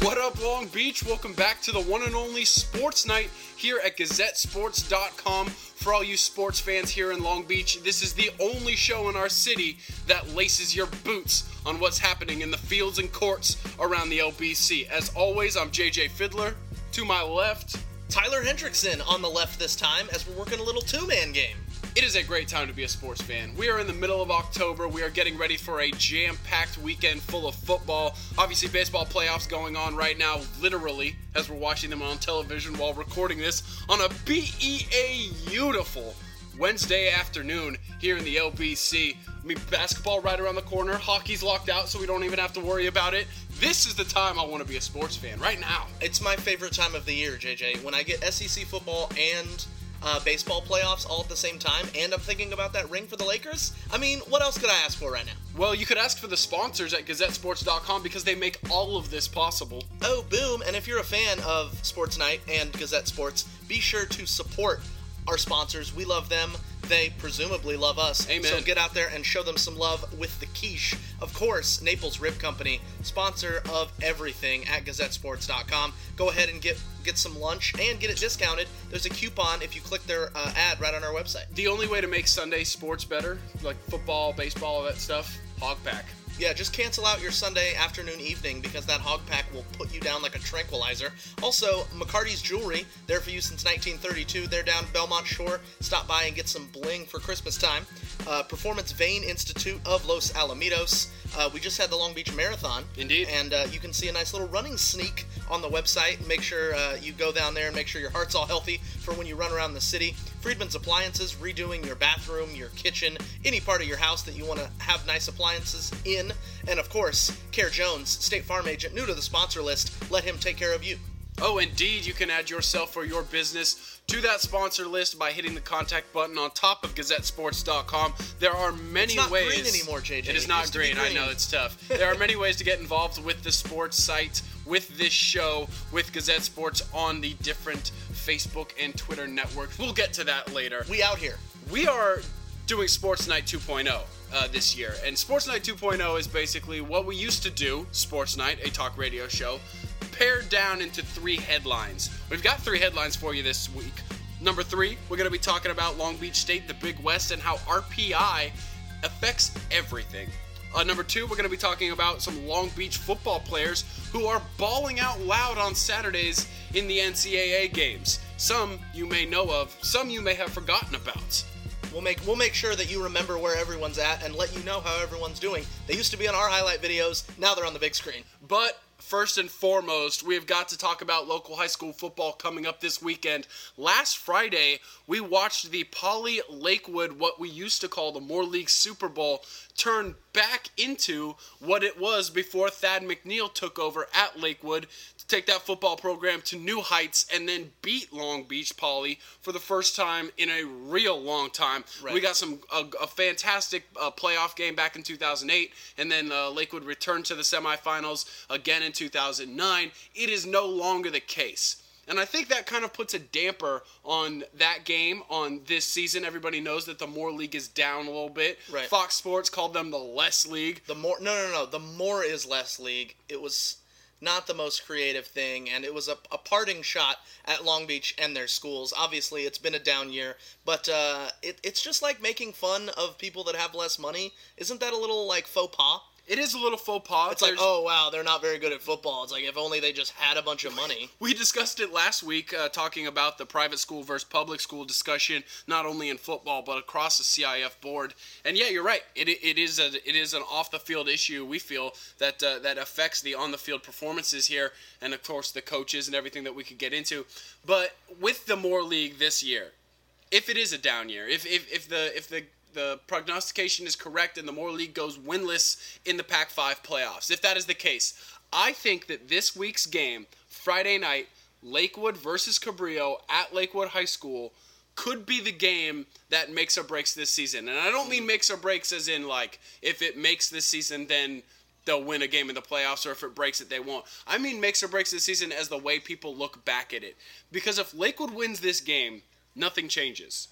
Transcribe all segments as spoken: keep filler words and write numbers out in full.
What up, Long Beach? Welcome back to the one and only Sports Night here at Gazette Sports dot com. For all you sports fans here in Long Beach, this is the only show in our city that laces your boots on what's happening in the fields and courts around the L B C. As always, I'm J J Fiddler. To my left, Tyler Hendrickson on the left this time as we're working a little two-man game. it is a great time to be a sports fan. We are in the middle of October. We are getting ready for a jam-packed weekend full of football. Obviously, baseball playoffs going on right now, literally, as we're watching them on television while recording this on a B E A beautiful Wednesday afternoon here in the L B C. I mean, basketball right around the corner. Hockey's locked out, so we don't even have to worry about it. This is the time I want to be a sports fan, right now. It's my favorite time of the year, J J. When I get S E C football and uh, baseball playoffs all at the same time, and I'm thinking about that ring for the Lakers, I mean, what else could I ask for right now? Well, you could ask for the sponsors at Gazette Sports dot com because they make all of this possible. Oh, boom. And if you're a fan of Sports Night and Gazette Sports, be sure to support our sponsors. We love them. They presumably love us. Amen. So get out there and show them some love with the quiche. Of course, Naples Rib Company, sponsor of everything at Gazette Sports dot com. Go ahead and get get some lunch and get it discounted. There's a coupon if you click their uh, ad right on our website. The only way to make Sunday sports better, like football, baseball, all that stuff, Hog Pack. Yeah, just cancel out your Sunday afternoon, evening, because that hog pack will put you down like a tranquilizer. Also, McCarty's Jewelry, there for you since nineteen thirty-two. They're down Belmont Shore. Stop by and get some bling for Christmas time. Uh, Performance Vein Institute of Los Alamitos. Uh, we just had the Long Beach Marathon. Indeed. And uh, you can see a nice little running sneak on the website. Make sure uh, you go down there and make sure your heart's all healthy for when you run around the city. Friedman's Appliances, redoing your bathroom, your kitchen, any part of your house that you want to have nice appliances in. And of course, Care Jones, State Farm agent, new to the sponsor list. Let him take care of you. Oh, indeed, you can add yourself or your business to that sponsor list by hitting the contact button on top of Gazette Sports dot com. There are many It's not ways. green anymore, J J. It is It not used to be green. I green. know, it's tough. There are many ways to get involved with the sports site, with this show, with Gazette Sports on the different Facebook and Twitter networks. We'll get to that later. We out here. We are doing Sports Night two point oh uh, this year, and Sports Night two point oh is basically what we used to do, Sports Night, a talk radio show, pared down into three headlines. We've got three headlines for you this week. Number three, we're going to be talking about Long Beach State, the Big West, and how R P I affects everything. Uh, number two, we're going to be talking about some Long Beach football players who are bawling out loud on Saturdays in the N C double A games. Some you may know of, some you may have forgotten about. We'll make we'll make sure that you remember where everyone's at and let you know how everyone's doing. They used to be on our highlight videos. Now they're on the big screen. But first and foremost, we have got to talk about local high school football coming up this weekend. Last Friday, we watched the Poly Lakewood, what we used to call the Moore League Super Bowl, turn back into what it was before Thad McNeil took over at Lakewood to take that football program to new heights and then beat Long Beach Poly for the first time in a real long time. Right. We got some a, a fantastic uh, playoff game back in two thousand eight, and then uh, Lakewood returned to the semifinals again in two thousand nine. It is no longer the case. And I think that kind of puts a damper on that game on this season. Everybody knows that the Moore League is down a little bit. Right. Fox Sports called them the Less League. The more no no no the more is less league. It was not the most creative thing, and it was a, a parting shot at Long Beach and their schools. Obviously, it's been a down year, but uh, it, it's just like making fun of people that have less money. Isn't that a little like faux pas? It is a little faux pas. It's like, There's- oh, wow, they're not very good at football. It's like, if only they just had a bunch of money. We discussed it last week, uh, talking about the private school versus public school discussion, not only in football but across the C I F board. And yeah, you're right. It it is a it is an off the field issue. We feel that uh, that affects the on the field performances here, and of course the coaches and everything that we could get into. But with the Moore League this year, if it is a down year, if if if the if the the prognostication is correct and the Moore League goes winless in the Pac five playoffs, if that is the case, I think that this week's game, Friday night, Lakewood versus Cabrillo at Lakewood High School, could be the game that makes or breaks this season. And I don't mean makes or breaks as in, like, if it makes this season, then they'll win a game in the playoffs, or if it breaks it, they won't. I mean makes or breaks this season as the way people look back at it. Because if Lakewood wins this game, nothing changes.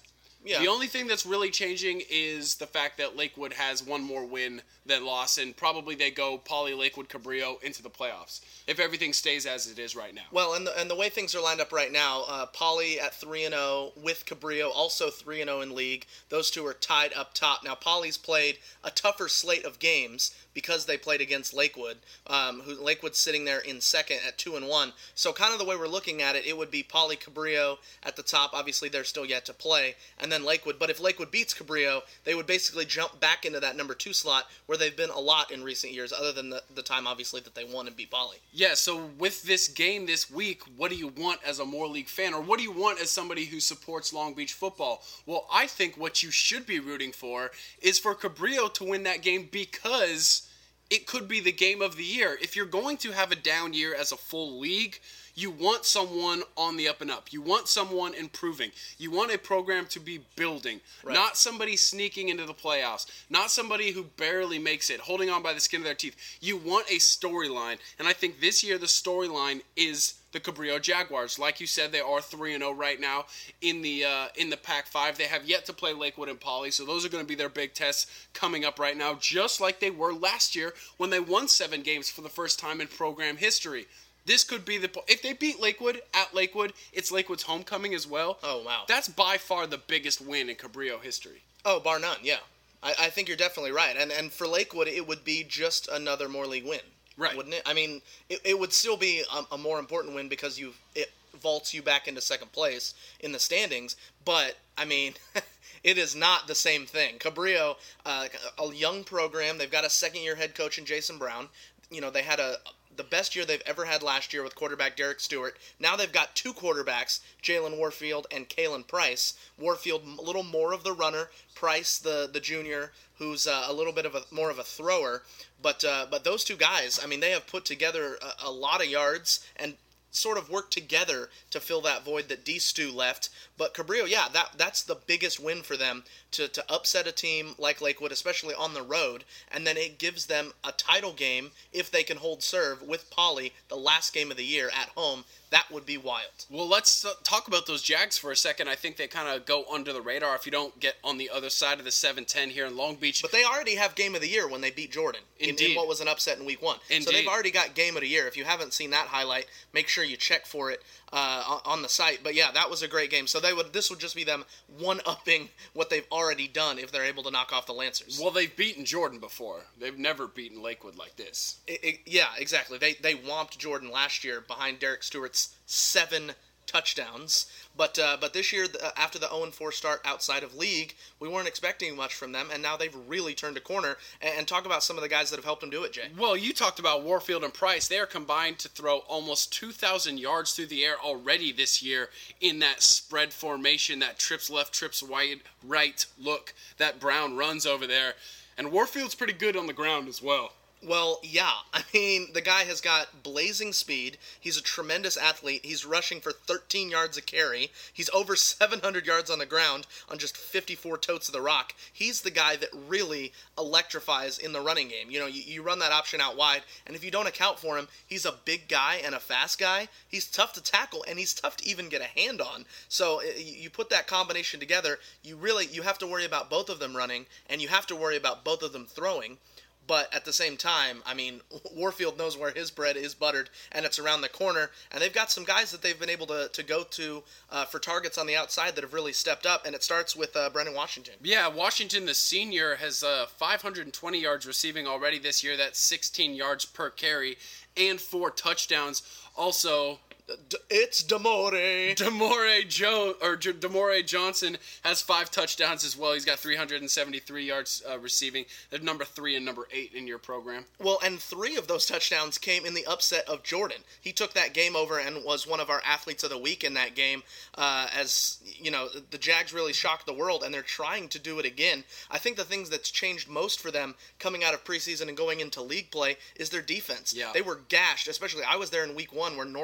Yeah. The only thing that's really changing is the fact that Lakewood has one more win than loss, and probably they go Poly, Lakewood, Cabrillo into the playoffs if everything stays as it is right now. Well, and the, and the way things are lined up right now, uh, Poly at three and oh with Cabrillo, also three and oh in league. Those two are tied up top. Now, Poly's played a tougher slate of games because they played against Lakewood, um, who Lakewood's sitting there in second at two and one. So kind of the way we're looking at it, it would be Poly, Cabrillo at the top. Obviously, they're still yet to play, and then Lakewood. But if Lakewood beats Cabrillo, they would basically jump back into that number two slot where they've been a lot in recent years, other than the, the time, obviously, that they won and beat Poly. Yeah, so with this game this week, what do you want as a Moore League fan, or what do you want as somebody who supports Long Beach football? Well, I think what you should be rooting for is for Cabrillo to win that game, because it could be the game of the year. If you're going to have a down year as a full league, you want someone on the up and up. You want someone improving. You want a program to be building, right. Not somebody sneaking into the playoffs, not somebody who barely makes it, holding on by the skin of their teeth. You want a storyline, and I think this year the storyline is the Cabrillo Jaguars. Like you said, they are three and oh right now in the uh, in the Pac five. They have yet to play Lakewood and Poly, so those are going to be their big tests coming up right now, just like they were last year when they won seven games for the first time in program history. This could be the... If they beat Lakewood at Lakewood, it's Lakewood's homecoming as well. Oh, wow. That's by far the biggest win in Cabrillo history. Oh, bar none, yeah. I, I think you're definitely right. And and for Lakewood, it would be just another Moore League win. Right. Wouldn't it? I mean, it, it would still be a, a more important win because you it vaults you back into second place in the standings. But, I mean... It is not the same thing. Cabrillo, uh, a young program. They've got a second-year head coach in Jason Brown. You know, they had a the best year they've ever had last year with quarterback Derek Stewart. Now they've got two quarterbacks, Jalen Warfield and Kalen Price. Warfield, a little more of the runner. Price, the the junior, who's uh, a little bit of a more of a thrower. But uh, but those two guys, I mean, they have put together a, a lot of yards and sort of work together to fill that void that D-Stu left. But Cabrillo, yeah, that that's the biggest win for them, to, to upset a team like Lakewood, especially on the road, and then it gives them a title game if they can hold serve with Poly the last game of the year at home. That would be wild. Well, let's uh, talk about those Jags for a second. I think they kind of go under the radar if you don't get on the other side of the seven ten here in Long Beach. But they already have game of the year when they beat Jordan in, in what was an upset in week one. Indeed. So they've already got game of the year. If you haven't seen that highlight, make sure you check for it uh, on the site. But yeah, that was a great game. So they would this would just be them one-upping what they've already done if they're able to knock off the Lancers. Well, they've beaten Jordan before. They've never beaten Lakewood like this. It, it, yeah, exactly. They they whomped Jordan last year behind Derek Stewart's seven touchdowns. But uh, but this year, uh, after the oh and four start outside of league, we weren't expecting much from them, and now they've really turned a corner. And, and talk about some of the guys that have helped them do it, Jay. Well, you talked about Warfield and Price. They are combined to throw almost two thousand yards through the air already this year in that spread formation, that trips left, trips wide, right look that Brown runs over there. And Warfield's pretty good on the ground as well. Well, yeah. I mean, the guy has got blazing speed. He's a tremendous athlete. He's rushing for thirteen yards a carry. He's over seven hundred yards on the ground on just fifty-four totes of the rock. He's the guy that really electrifies in the running game. You know, you, you run that option out wide, and if you don't account for him, he's a big guy and a fast guy. He's tough to tackle, and he's tough to even get a hand on. So you put that combination together, you really you have to worry about both of them running, and you have to worry about both of them throwing. But at the same time, I mean, Warfield knows where his bread is buttered, and it's around the corner. And they've got some guys that they've been able to, to go to uh, for targets on the outside that have really stepped up. And it starts with uh, Brendan Washington. Yeah, Washington, the senior, has uh, five hundred twenty yards receiving already this year. That's sixteen yards per carry and four touchdowns. Also... It's Demore. Demore Joe or J- Demore Johnson has five touchdowns as well. He's got three hundred seventy-three yards uh, receiving. They're number three and number eight in your program. Well, and three of those touchdowns came in the upset of Jordan. He took that game over and was one of our athletes of the week in that game. Uh, as you know, the Jags really shocked the world, and they're trying to do it again. I think the things that's changed most for them coming out of preseason and going into league play is their defense. Yeah. They were gashed, especially I was there in week one where Norwalk just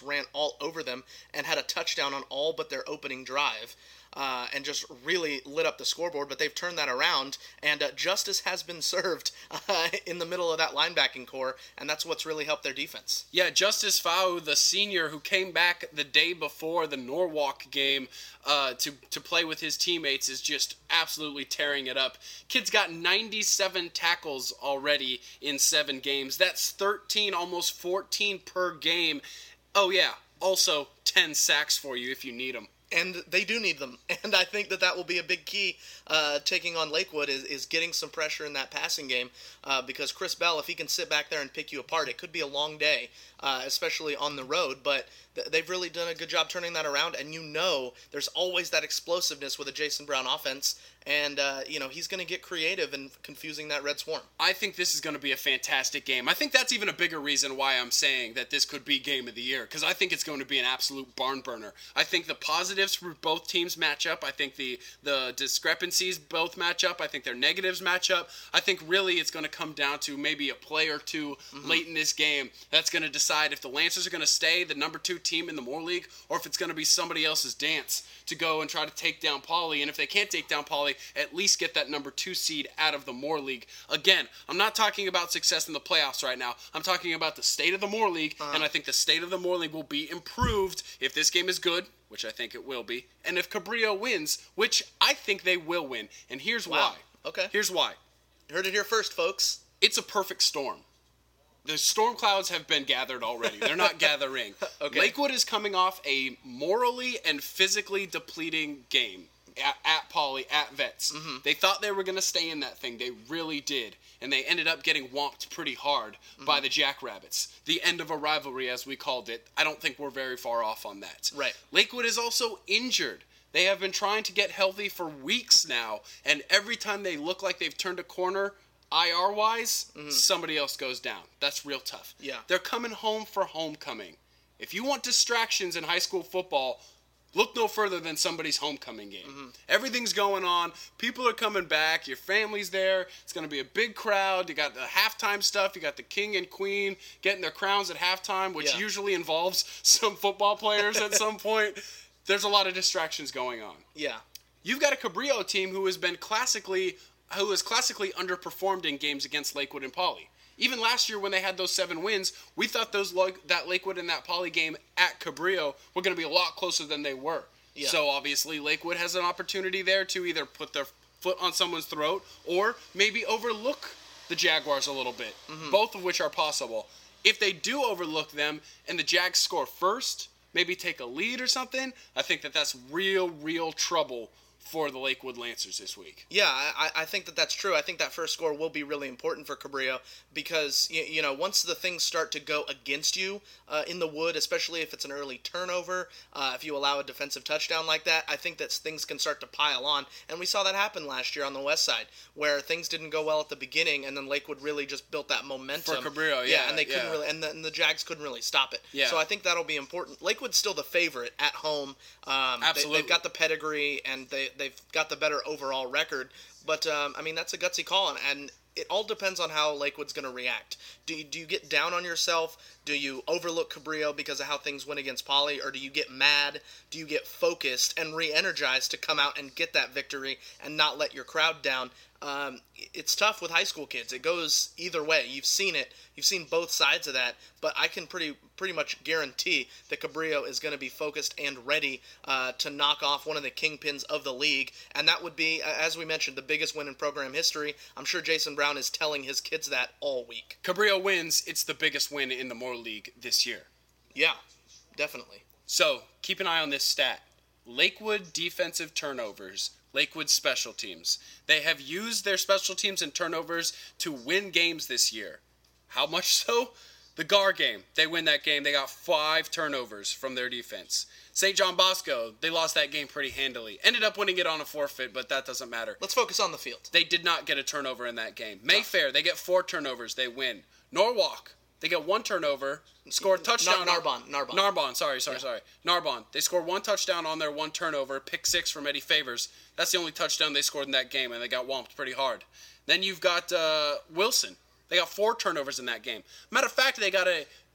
ran all over them and had a touchdown on all but their opening drive. Uh, and just really lit up the scoreboard, but they've turned that around, and uh, justice has been served uh, in the middle of that linebacking core, and that's what's really helped their defense. Yeah, Justice Fau, the senior who came back the day before the Norwalk game uh, to, to play with his teammates, is just absolutely tearing it up. Kid's got ninety-seven tackles already in seven games. That's thirteen, almost fourteen per game. Oh yeah, also ten sacks for you if you need them. And they do need them. And I think that that will be a big key uh, taking on Lakewood is, is getting some pressure in that passing game uh, because Chris Bell, if he can sit back there and pick you apart, it could be a long day, uh, especially on the road. But th- they've really done a good job turning that around. And you know there's always that explosiveness with a Jason Brown offense. And, uh, you know, he's going to get creative in confusing that Red Swarm. I think this is going to be a fantastic game. I think that's even a bigger reason why I'm saying that this could be game of the year, because I think it's going to be an absolute barn burner. I think the positives for both teams match up. I think the, the discrepancies both match up. I think their negatives match up. I think really it's going to come down to maybe a play or two mm-hmm. late in this game that's going to decide if the Lancers are going to stay the number two team in the Moore League or if it's going to be somebody else's dance to go and try to take down Pauley. And if they can't take down Pauley, at least get that number two seed out of the Moore League. Again, I'm not talking about success in the playoffs right now. I'm talking about the state of the Moore League, uh-huh. and I think the state of the Moore League will be improved if this game is good, which I think it will be, and if Cabrillo wins, which I think they will win. And here's wow. why. Okay. Here's why. Heard it here first, folks. It's a perfect storm. The storm clouds have been gathered already. They're not gathering. Okay. Lakewood is coming off a morally and physically depleting game. At, at Pauley, at Vets. Mm-hmm. They thought they were going to stay in that thing. They really did. And they ended up getting whomped pretty hard mm-hmm. by the Jackrabbits. The end of a rivalry, as we called it. I don't think we're very far off on that. Right. Lakewood is also injured. They have been trying to get healthy for weeks now. And every time they look like they've turned a corner, I R-wise, mm-hmm. somebody else goes down. That's real tough. Yeah. They're coming home for homecoming. If you want distractions in high school football, look no further than somebody's homecoming game. Mm-hmm. Everything's going on. People are coming back. Your family's there. It's going to be a big crowd. You got the halftime stuff. You got the king and queen getting their crowns at halftime, which yeah. usually involves some football players at some point. There's a lot of distractions going on. Yeah. You've got a Cabrillo team who has been classically, who has classically underperformed in games against Lakewood and Pauley. Even last year when they had those seven wins, we thought those that Lakewood and that Pauley game at Cabrillo were going to be a lot closer than they were. Yeah. So obviously Lakewood has an opportunity there to either put their foot on someone's throat or maybe overlook the Jaguars a little bit, mm-hmm. both of which are possible. If they do overlook them and the Jags score first, maybe take a lead or something, I think that that's real, real trouble for the Lakewood Lancers this week. Yeah, I, I think that that's true. I think that first score will be really important for Cabrillo because, you, you know, once the things start to go against you uh, in the wood, especially if it's an early turnover, uh, if you allow a defensive touchdown like that, I think that things can start to pile on. And we saw that happen last year on the west side where things didn't go well at the beginning and then Lakewood really just built that momentum. For Cabrillo, yeah. Yeah, and they couldn't yeah. really, and the, and the Jags couldn't really stop it. Yeah. So I think that'll be important. Lakewood's still the favorite at home. Um, Absolutely. They, they've got the pedigree and they, they've got the better overall record. But, um, I mean, that's a gutsy call, and it all depends on how Lakewood's going to react. Do you, do you get down on yourself? Do you overlook Cabrillo because of how things went against Pauley? Or do you get mad? Do you get focused and re-energized to come out and get that victory and not let your crowd down? Um, it's tough with high school kids. It goes either way. You've seen it. You've seen both sides of that. But I can pretty pretty much guarantee that Cabrillo is going to be focused and ready uh, to knock off one of the kingpins of the league. And that would be, as we mentioned, the biggest win in program history. I'm sure Jason Brown is telling his kids that all week. Cabrillo wins. It's the biggest win in the Moore League this year. Yeah, definitely. So keep an eye on this stat. Lakewood defensive turnovers. Lakewood special teams. They have used their special teams and turnovers to win games this year. How much so? The Gar game. They win that game. They got five turnovers from their defense. Saint John Bosco, they lost that game pretty handily. Ended up winning it on a forfeit, but that doesn't matter. Let's focus on the field. They did not get a turnover in that game. Mayfair, they get four turnovers. They win. Norwalk, they get one turnover, score a touchdown. Nar- Narbonne, Narbonne. Narbonne, sorry, sorry, yeah. sorry. Narbonne. They score one touchdown on their one turnover, pick six from Eddie Favors. That's the only touchdown they scored in that game, and they got whomped pretty hard. Then you've got uh, Wilson. They got four turnovers in that game. Matter of fact, they got a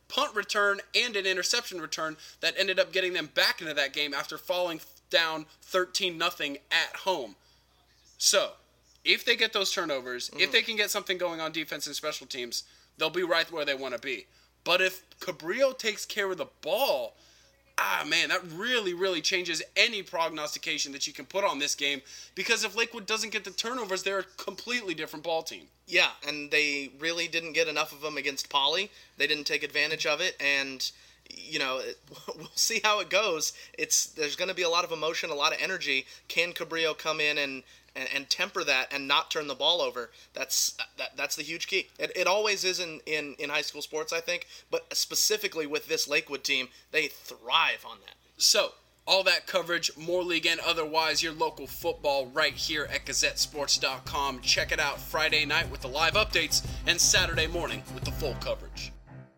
punt return and an interception return that ended up getting them back into that game after falling down thirteen nothing at home. So, if they get those turnovers, mm-hmm. if they can get something going on defense and special teams, they'll be right where they want to be. But if Cabrillo takes care of the ball, ah, man, that really, really changes any prognostication that you can put on this game, because if Lakewood doesn't get the turnovers, they're a completely different ball team. Yeah, and they really didn't get enough of them against Poly. They didn't take advantage of it, and, you know, we'll see how it goes. It's There's going to be a lot of emotion, a lot of energy. Can Cabrillo come in and And, and temper that and not turn the ball over? That's that, that's the huge key. It, it always is in, in, in high school sports, I think, but specifically with this Lakewood team, they thrive on that. So, all that coverage, more league and otherwise, your local football right here at Gazette Sports dot com. Check it out Friday night with the live updates and Saturday morning with the full coverage.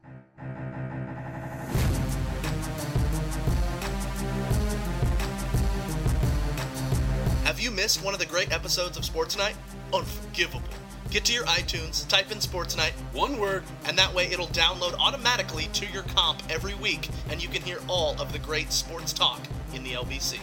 Have you missed one of the great episodes of Sports Night? Unforgivable. Get to your iTunes, type in Sports Night, one word, and that way it'll download automatically to your comp every week, and you can hear all of the great sports talk in the L B C.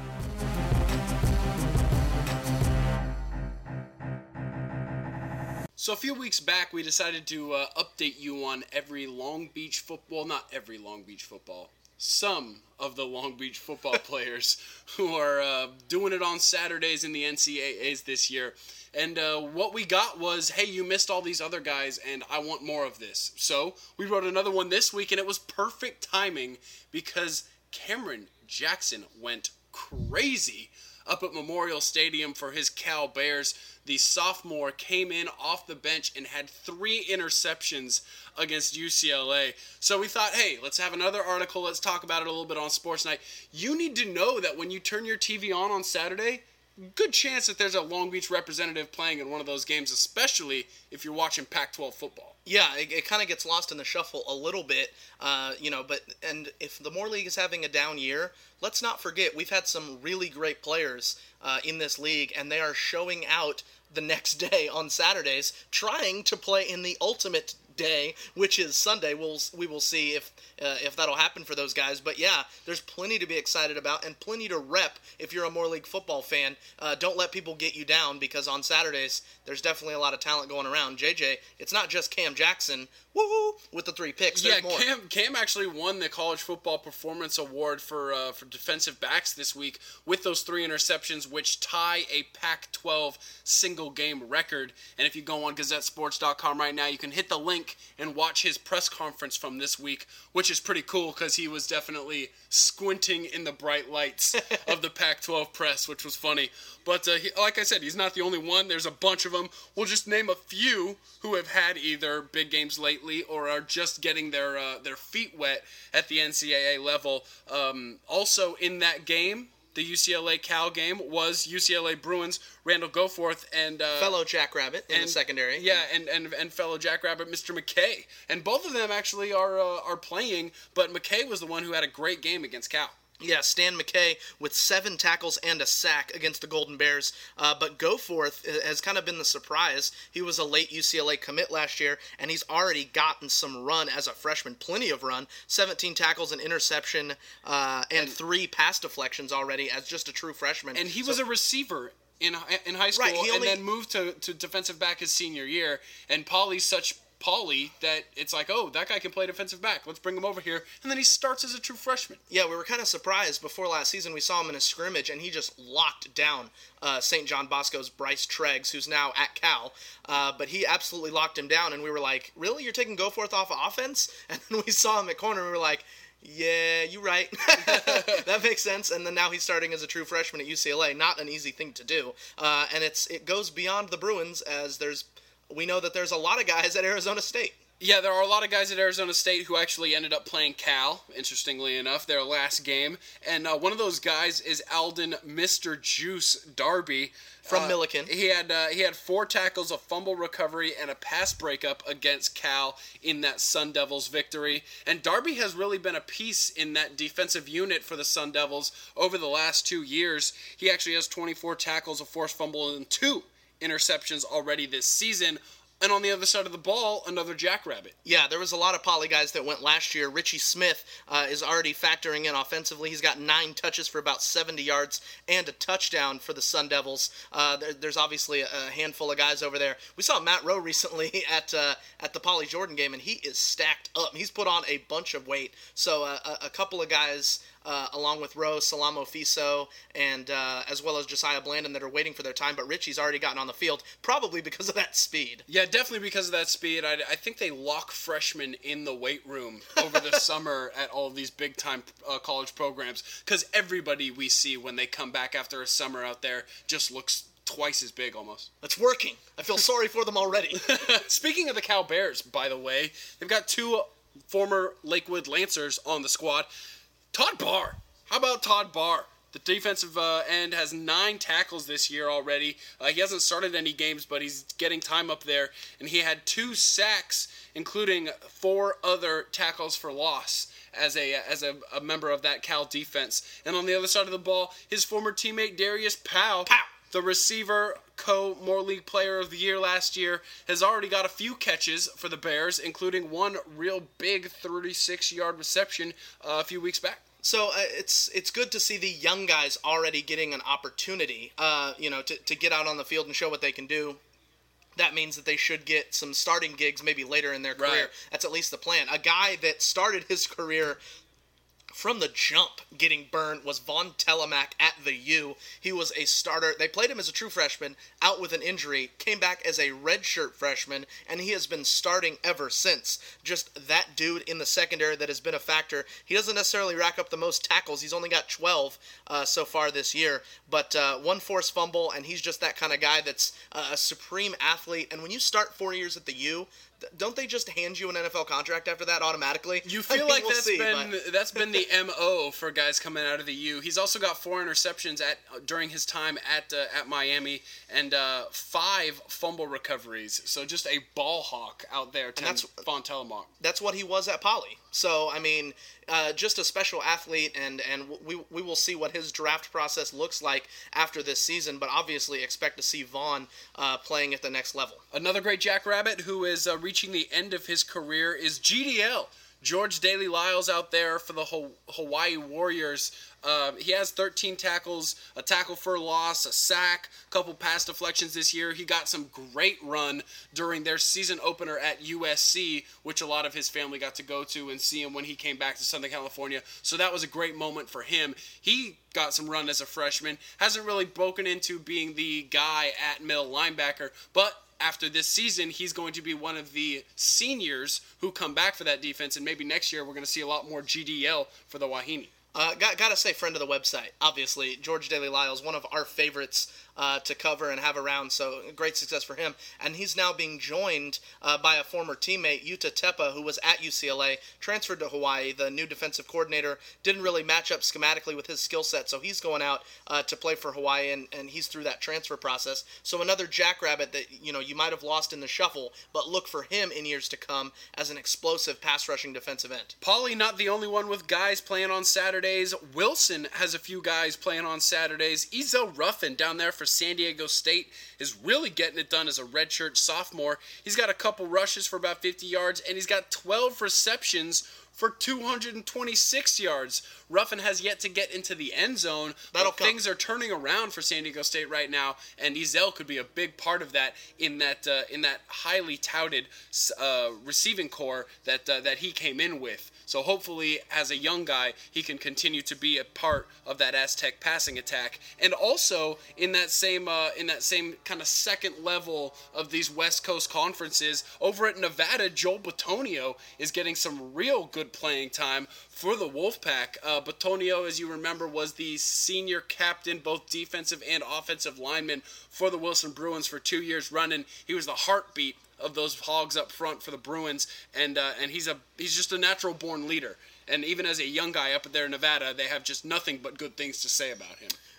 So a few weeks back, we decided to uh, update you on every Long Beach football, not every Long Beach football, some of the Long Beach football players who are uh, doing it on Saturdays in the N C A As this year. And uh, what we got was, hey, you missed all these other guys, and I want more of this. So we wrote another one this week, and it was perfect timing because Cameron Jackson went crazy up at Memorial Stadium for his Cal Bears. The sophomore came in off the bench and had three interceptions against U C L A. So we thought, hey, let's have another article. Let's talk about it a little bit on Sports Night. You need to know that when you turn your T V on on Saturday, good chance that there's a Long Beach representative playing in one of those games, especially if you're watching Pac twelve football. Yeah, it, it kind of gets lost in the shuffle a little bit, uh, you know, but, and if the Moore League is having a down year, let's not forget, we've had some really great players uh, in this league, and they are showing out the next day on Saturdays, trying to play in the ultimate day, which is Sunday. We'll we will see if uh, if that'll happen for those guys. But yeah, there's plenty to be excited about and plenty to rep if you're a Moore League football fan. Uh, don't let people get you down, because on Saturdays there's definitely a lot of talent going around. J J, it's not just Cam Jackson, woo with the three picks. There's yeah, more. Cam Cam actually won the College Football Performance Award for uh, for defensive backs this week with those three interceptions, which tie a Pac twelve single game record. And if you go on Gazette Sports dot com right now, you can hit the link and watch his press conference from this week, which is pretty cool because he was definitely squinting in the bright lights of the Pac twelve press, which was funny. But uh, he, like I said, he's not the only one. There's a bunch of them. We'll just name a few who have had either big games lately or are just getting their uh, their feet wet at the N C A A level. Um, also in that game, the U C L A-Cal game, was U C L A Bruins Randall Goforth and uh, fellow Jackrabbit in and, the secondary. Yeah, and, and and fellow Jackrabbit Mister McKay. And both of them actually are uh, are playing, but McKay was the one who had a great game against Cal. Yeah, Stan McKay with seven tackles and a sack against the Golden Bears. Uh, but Goforth has kind of been the surprise. He was a late U C L A commit last year, and he's already gotten some run as a freshman, plenty of run. seventeen tackles, an interception, uh, and, and three pass deflections already as just a true freshman. And he so, was a receiver in in high school, right, only, and then moved to, to defensive back his senior year. And Pauly's such Poly that it's like, oh, that guy can play defensive back. Let's bring him over here. And then he starts as a true freshman. Yeah, we were kind of surprised. Before last season, we saw him in a scrimmage, and he just locked down uh, Saint John Bosco's Bryce Treggs, who's now at Cal. Uh, but he absolutely locked him down, and we were like, really? You're taking Goforth off of offense? And then we saw him at corner, and we were like, yeah, you're right. That makes sense. And then now he's starting as a true freshman at U C L A. Not an easy thing to do. Uh, and it's it goes beyond the Bruins, as there's we know that there's a lot of guys at Arizona State. Yeah, there are a lot of guys at Arizona State who actually ended up playing Cal, interestingly enough, their last game. And uh, one of those guys is Alden Mister Juice Darby. From uh, Milliken. He had uh, he had four tackles, a fumble recovery, and a pass breakup against Cal in that Sun Devils victory. And Darby has really been a piece in that defensive unit for the Sun Devils over the last two years. He actually has twenty-four tackles, a forced fumble, and two interceptions already this season. And on the other side of the ball, another jackrabbit. Yeah, there was a lot of Poly guys that went last year. Richie Smith uh, is already factoring in offensively. He's got nine touches for about seventy yards and a touchdown for the Sun Devils. Uh, there, there's obviously a, a handful of guys over there. We saw Matt Rowe recently at uh, at the Poly Jordan game, and he is stacked up. He's put on a bunch of weight. So uh, a, a couple of guys, uh, along with Rowe, Salamo Fiso, and uh, as well as Josiah Blandon, that are waiting for their time. But Richie's already gotten on the field, probably because of that speed. Yeah, definitely because of that speed. I, I think they lock freshmen in the weight room over the summer at all of these big-time uh, college programs because everybody we see when they come back after a summer out there just looks twice as big almost. It's working. I feel sorry for them already. Speaking of the Cal Bears, by the way, they've got two former Lakewood Lancers on the squad. Todd Barr. How about Todd Barr? The defensive uh, end has nine tackles this year already. Uh, he hasn't started any games, but he's getting time up there. And he had two sacks, including four other tackles for loss as a as a, a member of that Cal defense. And on the other side of the ball, his former teammate Darius Powell, Pow! the receiver, co-Moore League Player of the Year last year, has already got a few catches for the Bears, including one real big thirty-six-yard reception uh, a few weeks back. So uh, it's it's good to see the young guys already getting an opportunity, uh, you know, to, to get out on the field and show what they can do. That means that they should get some starting gigs maybe later in their career. Right. That's at least the plan. A guy that started his career from the jump getting burned was Vaughn Telemack at the U. He was a starter. They played him as a true freshman, out with an injury, came back as a redshirt freshman, and he has been starting ever since. Just that dude in the secondary that has been a factor. He doesn't necessarily rack up the most tackles. He's only got twelve uh, so far this year, but uh, one forced fumble, and he's just that kind of guy that's uh, a supreme athlete. And when you start four years at the U, don't they just hand you an N F L contract after that automatically? You feel I mean, like we'll that's see, been but... that's been the M O for guys coming out of the U. He's also got four interceptions at during his time at uh, at Miami and uh, five fumble recoveries. So just a ball hawk out there. To that's Vaughn Telemack. That's what he was at Poly. So I mean, uh, just a special athlete, and and we we will see what his draft process looks like after this season. But obviously, expect to see Vaughn uh, playing at the next level. Another great jackrabbit who is uh, reaching the end of his career is G D L. George Daly Lyles out there for the Hawaii Warriors. Uh, he has thirteen tackles, a tackle for loss, a sack, a couple pass deflections this year. He got some great run during their season opener at U S C, which a lot of his family got to go to and see him when he came back to Southern California. So that was a great moment for him. He got some run as a freshman. Hasn't really broken into being the guy at middle linebacker, but after this season, he's going to be one of the seniors who come back for that defense, and maybe next year we're going to see a lot more G D L for the Wahine. Uh, got gotta say, friend of the website, obviously, George Daly Lyles, one of our favorites uh, to cover and have around, so great success for him. And he's now being joined uh, by a former teammate, Yuta Tepa, who was at U C L A, transferred to Hawaii. The new defensive coordinator didn't really match up schematically with his skill set, so he's going out uh, to play for Hawaii, and, and he's through that transfer process. So another jackrabbit that you know you might have lost in the shuffle, but look for him in years to come as an explosive pass-rushing defensive end. Pauly not the only one with guys playing on Saturdays. Wilson has a few guys playing on Saturdays. Ezel Ruffin down there for San Diego State is really getting it done as a redshirt sophomore. He's got a couple rushes for about fifty yards, and he's got twelve receptions for two hundred twenty-six yards. Ruffin has yet to get into the end zone, That'll but come. things are turning around for San Diego State right now, and Ezel could be a big part of that in that uh, in that highly touted uh, receiving core that uh, that he came in with. So hopefully, as a young guy, he can continue to be a part of that Aztec passing attack, and also in that same uh, in that same kind of second level of these West Coast conferences over at Nevada. Joel Bitonio is getting some real good playing time for the Wolfpack. Uh, Bitonio, as you remember, was the senior captain, both defensive and offensive lineman for the Wilson Bruins for two years running. He was the heartbeat of those Hogs up front for the Bruins, and uh, and he's a he's just a natural born leader. And even as a young guy up there in Nevada, they have just nothing but good things to say about him.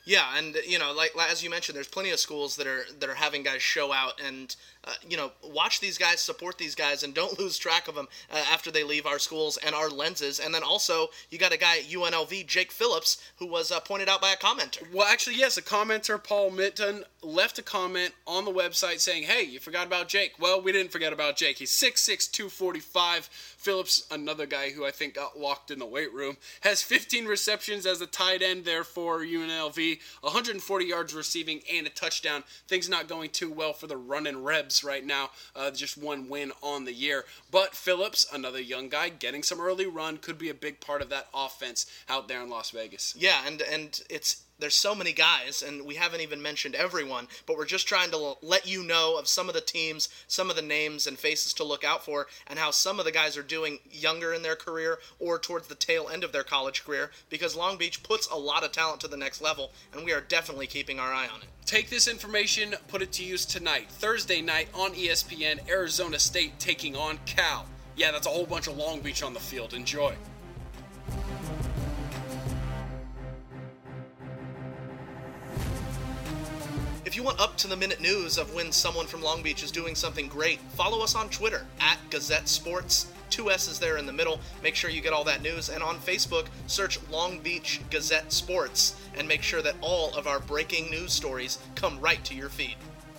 Yeah, and you know, like as you mentioned, there's plenty of schools that are that are having guys show out, and uh, you know, watch these guys, support these guys, and don't lose track of them uh, after they leave our schools and our lenses. And then also, you got a guy at U N L V, Jake Phillips, who was uh, pointed out by a commenter. Well, actually, yes, a commenter, Paul Mitton, left a comment on the website saying, "Hey, you forgot about Jake." Well, we didn't forget about Jake. He's six six, two forty-five. Phillips, another guy who I think got locked in the weight room, has fifteen receptions as a tight end there for U N L V, one hundred forty yards receiving and a touchdown. Things not going too well for the running Rebs right now. Uh, just one win on the year. But Phillips, another young guy, getting some early run, could be a big part of that offense out there in Las Vegas. Yeah, and and it's there's so many guys, and we haven't even mentioned everyone, but we're just trying to let you know of some of the teams, some of the names and faces to look out for, and how some of the guys are doing younger in their career or towards the tail end of their college career, because Long Beach puts a lot of talent to the next level, and we are definitely keeping our eye on it. Take this information, put it to use tonight. Thursday night on E S P N, Arizona State taking on Cal. Yeah, that's a whole bunch of Long Beach on the field. Enjoy. If you want up-to-the-minute news of when someone from Long Beach is doing something great, follow us on Twitter, at Gazette Sports. Two S's there in the middle. Make sure you get all that news. And on Facebook, search Long Beach Gazette Sports, and make sure that all of our breaking news stories come right to your feed.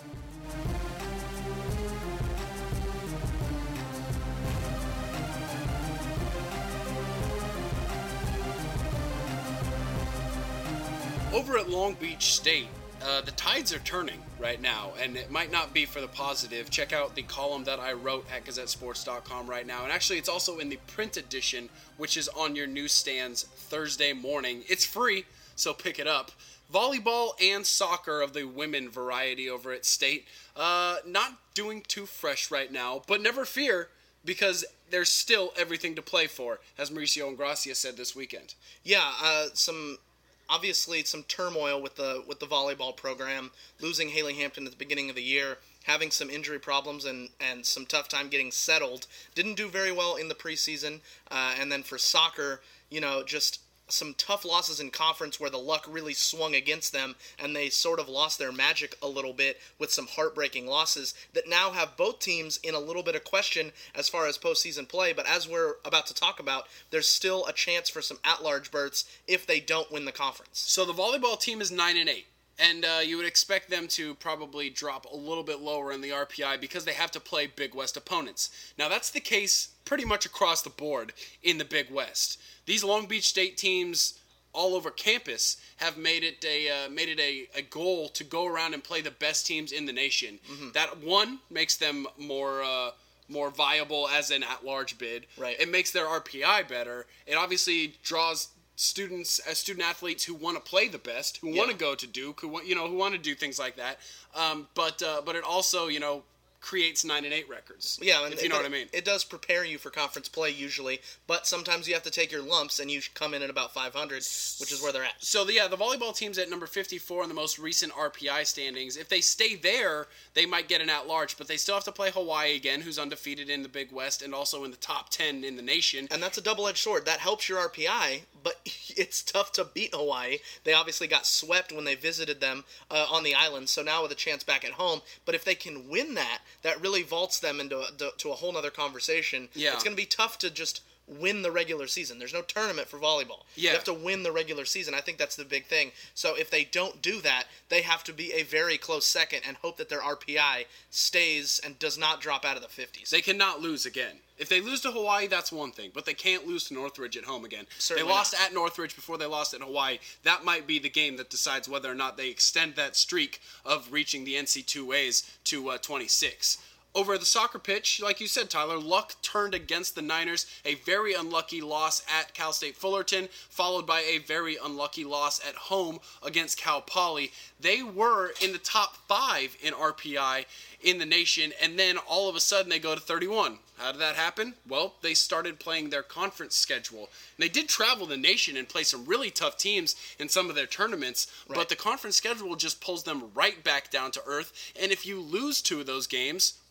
Over at Long Beach State, Uh, the tides are turning right now, and it might not be for the positive. Check out the column that I wrote at gazette sports dot com right now. And actually, it's also in the print edition, which is on your newsstands Thursday morning. It's free, so pick it up. Volleyball and soccer of the women variety over at State. Uh, not doing too fresh right now, but never fear, because there's still everything to play for, as Mauricio Ingracia said this weekend. Yeah, uh, some... Obviously, some turmoil with the with the volleyball program, losing Haley Hampton at the beginning of the year, having some injury problems and, and some tough time getting settled. Didn't do very well in the preseason. Uh, and then for soccer, you know, just some tough losses in conference where the luck really swung against them, and they sort of lost their magic a little bit with some heartbreaking losses that now have both teams in a little bit of question as far as postseason play. But as we're about to talk about, there's still a chance for some at-large berths if they don't win the conference. So the volleyball team is nine and eight. And uh, you would expect them to probably drop a little bit lower in the R P I because they have to play Big West opponents. Now, that's the case pretty much across the board in the Big West. These Long Beach State teams all over campus have made it a uh, made it a, a goal to go around and play the best teams in the nation. Mm-hmm. That, one, makes them more uh, more viable as an at-large bid. Right. It makes their R P I better. It obviously draws students as student athletes who want to play the best, who yeah. want to go to Duke, who want you know who want to do things like that. Um, but uh, but it also you know creates nine and eight records. Yeah, and if you know it, what I mean. It does prepare you for conference play usually, but sometimes you have to take your lumps, and you come in at about five hundred, which is where they're at. So the, yeah, the volleyball team's at number fifty-four in the most recent R P I standings. If they stay there, they might get an at-large, but they still have to play Hawaii again, who's undefeated in the Big West and also in the top ten in the nation. And that's a double-edged sword. That helps your R P I, but it's tough to beat Hawaii. They obviously got swept when they visited them uh, on the island, so now with a chance back at home. But if they can win that, that really vaults them into a, to a whole other conversation. Yeah. It's going to be tough to just win the regular season. There's no tournament for volleyball. Yeah. You have to win the regular season. I think that's the big thing. So if they don't do that, they have to be a very close second and hope that their R P I stays and does not drop out of the fifties. They cannot lose again. If they lose to Hawaii, that's one thing, but they can't lose to Northridge at home again. Certainly they lost not. at Northridge before they lost at Hawaii. That might be the game that decides whether or not they extend that streak of reaching the N C double A's to uh, twenty-six. Over at the soccer pitch, like you said, Tyler, luck turned against the Niners. A very unlucky loss at Cal State Fullerton, followed by a very unlucky loss at home against Cal Poly. They were in the top five in R P I in the nation, and then all of a sudden they go to thirty-one. How did that happen? Well, they started playing their conference schedule. And they did travel the nation and play some really tough teams in some of their tournaments, right. But the conference schedule just pulls them right back down to earth. And if you lose two of those games,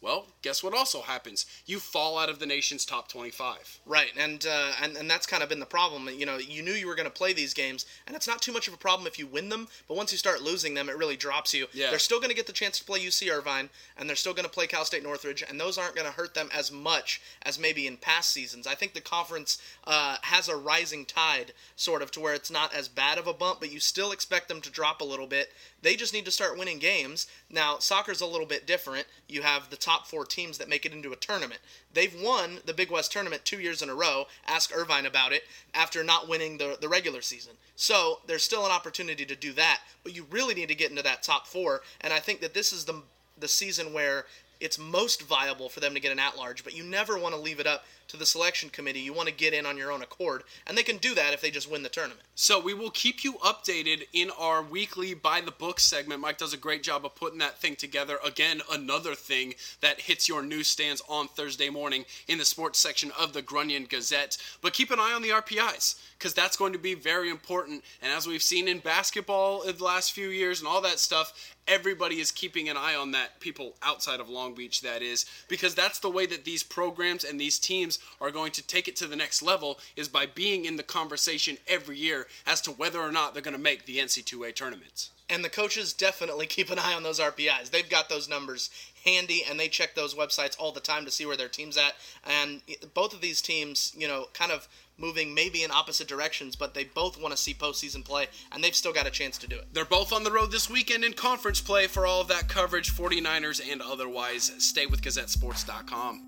well, guess what also happens? You fall out of the nation's top twenty-five. Right, and uh, and and that's kind of been the problem. You know, you knew you were going to play these games, and it's not too much of a problem if you win them, but once you start losing them, it really drops you. Yeah. They're still going to get the chance to play U C Irvine, and they're still going to play Cal State Northridge, and those aren't going to hurt them as much as maybe in past seasons. I think the conference uh, has a rising tide, sort of, to where it's not as bad of a bump, but you still expect them to drop a little bit. They just need to start winning games. Now, soccer's a little bit different. You have the top four teams that make it into a tournament. They've won the Big West Tournament two years in a row. Ask Irvine about it after not winning the, the regular season. So there's still an opportunity to do that, but you really need to get into that top four, and I think that this is the the season where it's most viable for them to get an at-large, but you never want to leave it up to the selection committee. You want to get in on your own accord, and they can do that if they just win the tournament. So we will keep you updated in our weekly By the Book segment. Mike does a great job of putting that thing together. Again, another thing that hits your newsstands on Thursday morning in the sports section of the Grunion Gazette. But keep an eye on the R P Is, because that's going to be very important. And as we've seen in basketball in the last few years and all that stuff, everybody is keeping an eye on that, people outside of Long Beach, that is, because that's the way that these programs and these teams are going to take it to the next level, is by being in the conversation every year as to whether or not they're going to make the N C double A tournaments. And the coaches definitely keep an eye on those R P Is. They've got those numbers handy, and they check those websites all the time to see where their team's at. And both of these teams, you know, kind of moving maybe in opposite directions, but they both want to see postseason play, and they've still got a chance to do it. They're both on the road this weekend in conference play. For all of that coverage, forty-niners and otherwise, stay with Gazette Sports dot com.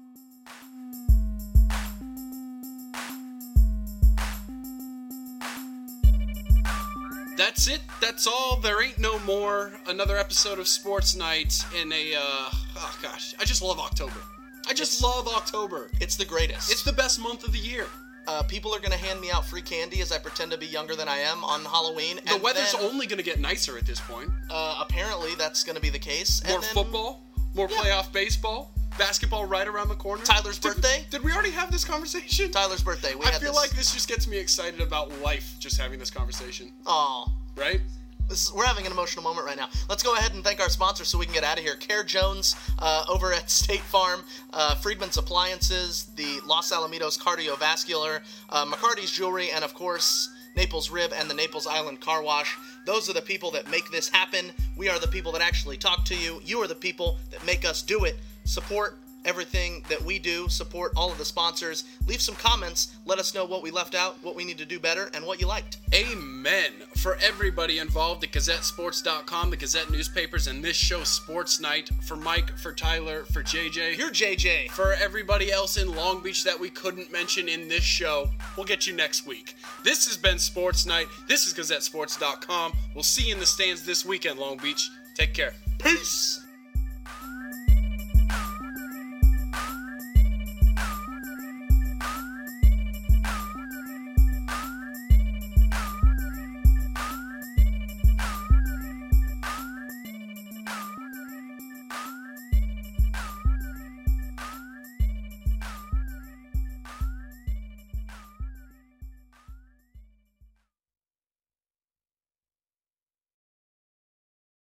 That's it. That's all. There ain't no more. Another episode of Sports Night in a, uh, oh gosh, I just love October. I just It's- love October. It's the greatest. It's the best month of the year. Uh, people are going to hand me out free candy as I pretend to be younger than I am on Halloween. The and weather's then, only going to get nicer at this point. Uh, apparently, that's going to be the case. More and then football, more Yeah. playoff baseball, basketball right around the corner. Tyler's Did- birthday? Did we already have this conversation? Tyler's birthday. We I had feel this. like this just gets me excited about life, just having this conversation. Aw. Right? This is, we're having an emotional moment right now. Let's go ahead and thank our sponsors so we can get out of here. Care Jones uh, over at State Farm, uh, Friedman's Appliances, the Los Alamitos Cardiovascular, uh, McCarty's Jewelry, and of course, Naples Rib and the Naples Island Car Wash. Those are the people that make this happen. We are the people that actually talk to you. You are the people that make us do it. Support everything that we do. Support all of the sponsors. Leave some comments. Let us know what we left out, what we need to do better, and what you liked. Amen. For everybody involved at Gazette Sports dot com, the Gazette newspapers, and this show, Sports Night, for Mike, for Tyler, for J J. You're J J. For everybody else in Long Beach that we couldn't mention in this show, we'll get you next week. This has been Sports Night. This is Gazette Sports dot com. We'll see you in the stands this weekend, Long Beach. Take care. Peace.